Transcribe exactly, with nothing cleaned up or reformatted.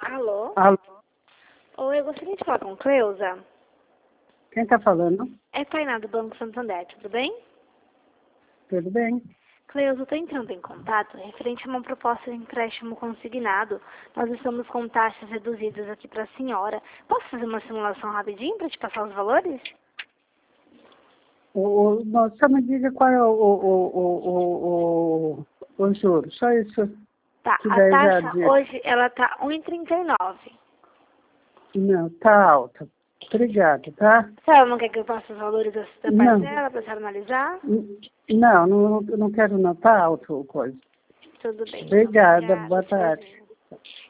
Alô? Alô? Oi, eu gostaria de falar com Cleusa. Quem está falando? É Tainá do Banco Santander, tudo bem? Tudo bem? Cleusa, eu estou entrando em contato referente a uma proposta de empréstimo consignado. Nós estamos com taxas reduzidas aqui para a senhora. Posso fazer uma simulação rapidinho para te passar os valores? O, o, não, só me diga qual é o, o, o, o, o, o juro. Só isso. Tá, Que a daí já taxa diz. hoje ela tá um vírgula trinta e nove. Não, tá alta. Obrigada, tá? A senhora não quer que eu passe os valores da Não. parcela para a senhora analisar? Não, não, não quero não. Tá alto a coisa. Tudo bem. Obrigada, Obrigada, boa tarde. tchauzinho.